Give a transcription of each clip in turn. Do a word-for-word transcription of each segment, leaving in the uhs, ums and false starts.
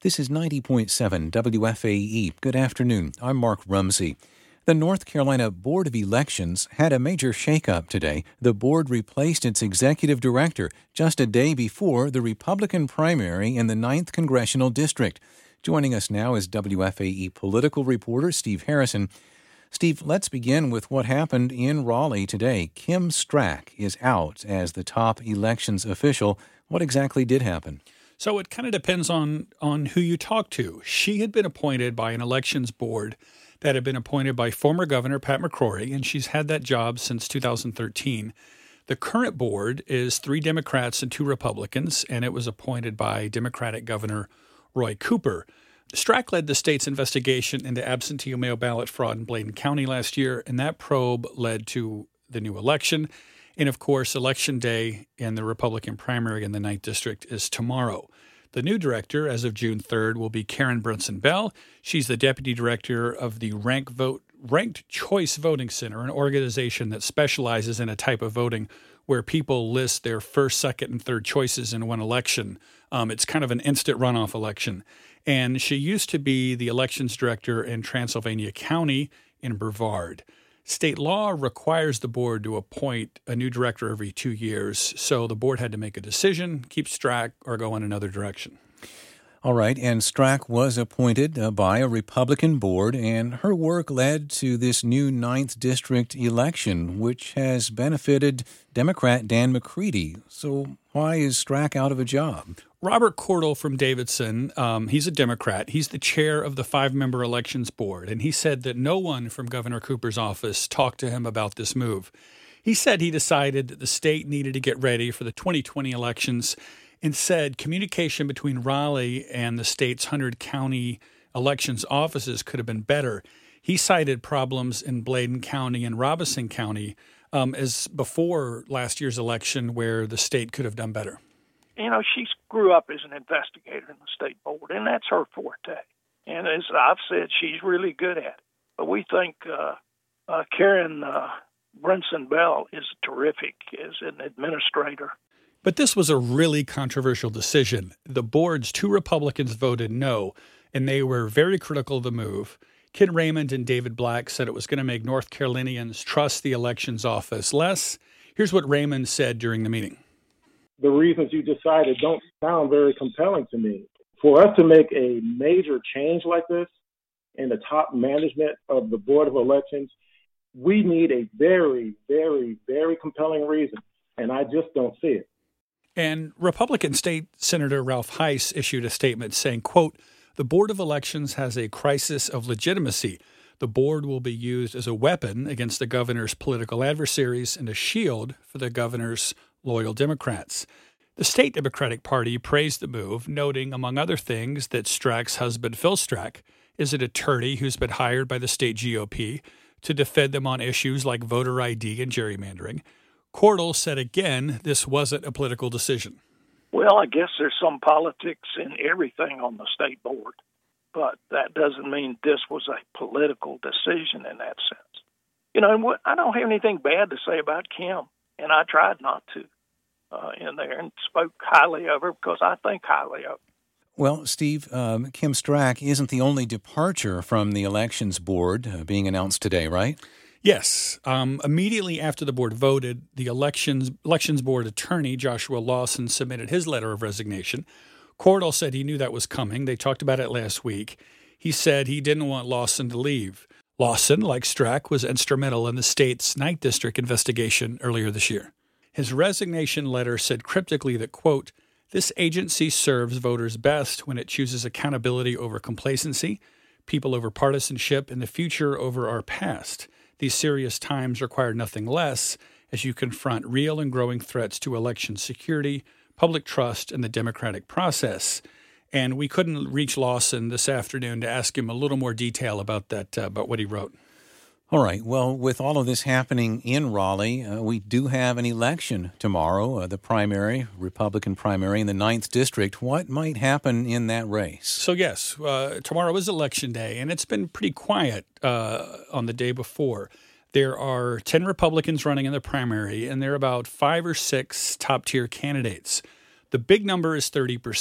This is ninety point seven W F A E. Good afternoon. I'm Mark Rumsey. The North Carolina Board of Elections had a major shakeup today. The board replaced its executive director just a day before the Republican primary in the ninth Congressional District. Joining us now is W F A E political reporter Steve Harrison. Steve, let's begin with what happened in Raleigh today. Kim Strack is out as the top elections official. What exactly did happen? So it kind of depends on, on who you talk to. She had been appointed by an elections board that had been appointed by former Governor Pat McCrory, and she's had that job since two thousand thirteen. The current board is three Democrats and two Republicans, and it was appointed by Democratic Governor Roy Cooper. Strack led the state's investigation into absentee mail ballot fraud in Bladen County last year, and that probe led to the new election. And, of course, Election Day and the Republican primary in the ninth District is tomorrow. The new director, as of June third, will be Karen Brunson Bell. She's the deputy director of the Rank Vote, Ranked Choice Voting Center, an organization that specializes in a type of voting where people list their first, second, and third choices in one election. Um, it's kind of an instant runoff election. And she used to be the elections director in Transylvania County in Brevard. State law requires the board to appoint a new director every two years, so the board had to make a decision, keep Strack or go in another direction. All right, and Strack was appointed uh, by a Republican board, and her work led to this new ninth District election, which has benefited Democrat Dan McCready. So why is Strack out of a job? Robert Cordell from Davidson, um, he's a Democrat. He's the chair of the five-member elections board, and he said that no one from Governor Cooper's office talked to him about this move. He said he decided that the state needed to get ready for the twenty twenty elections and said communication between Raleigh and the state's one hundred county elections offices could have been better. He cited problems in Bladen County and Robeson County um, as before last year's election where the state could have done better. You know, she grew up as an investigator in the state board, and that's her forte. And as I've said, she's really good at it. But we think uh, uh, Karen uh, Brunson Bell is terrific as an administrator. But this was a really controversial decision. The board's two Republicans voted no, and they were very critical of the move. Ken Raymond and David Black said it was going to make North Carolinians trust the elections office less. Here's what Raymond said during the meeting. The reasons you decided don't sound very compelling to me. For us to make a major change like this in the top management of the Board of Elections, we need a very, very, very compelling reason, and I just don't see it. And Republican State Senator Ralph Heiss issued a statement saying, quote, "The Board of Elections has a crisis of legitimacy. The board will be used as a weapon against the governor's political adversaries and a shield for the governor's loyal Democrats." The state Democratic Party praised the move, noting, among other things, that Strack's husband, Phil Strack, is an attorney who's been hired by the state G O P to defend them on issues like voter I D and gerrymandering. Cordell said again this wasn't a political decision. Well, I guess there's some politics in everything on the state board, but that doesn't mean this was a political decision in that sense. You know, I don't have anything bad to say about Kim, and I tried not to uh, in there and spoke highly of her because I think highly of her. Well, Steve, um, Kim Strack isn't the only departure from the elections board uh, being announced today, right? Yes. Um, immediately after the board voted, the elections elections board attorney, Joshua Lawson, submitted his letter of resignation. Cordell said he knew that was coming. They talked about it last week. He said he didn't want Lawson to leave. Lawson, like Strack, was instrumental in the state's ninth District investigation earlier this year. His resignation letter said cryptically that, quote, "This agency serves voters best when it chooses accountability over complacency, people over partisanship, and the future over our past. These serious times require nothing less as you confront real and growing threats to election security, public trust, and the democratic process." And we couldn't reach Lawson this afternoon to ask him a little more detail about that, uh, about what he wrote. All right. Well, with all of this happening in Raleigh, uh, we do have an election tomorrow, uh, the primary, Republican primary in the ninth District. What might happen in that race? So, yes, uh, tomorrow is Election Day, and it's been pretty quiet uh, on the day before. There are ten Republicans running in the primary, and there are about five or six top-tier candidates. The big number is thirty percent.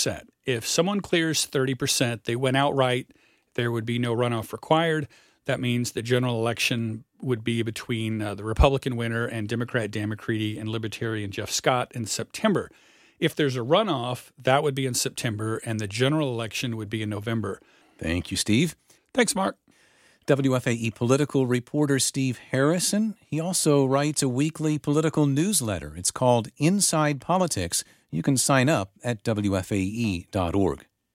if someone clears thirty percent, they went outright, there would be no runoff required. That means the general election would be between uh, the Republican winner and Democrat Dan McCready and Libertarian Jeff Scott in September. If there's a runoff, that would be in September, and the general election would be in November. Thank you, Steve. Thanks, Mark. W F A E political reporter Steve Harrison. He also writes a weekly political newsletter. It's called Inside Politics. You can sign up at W F A E dot org.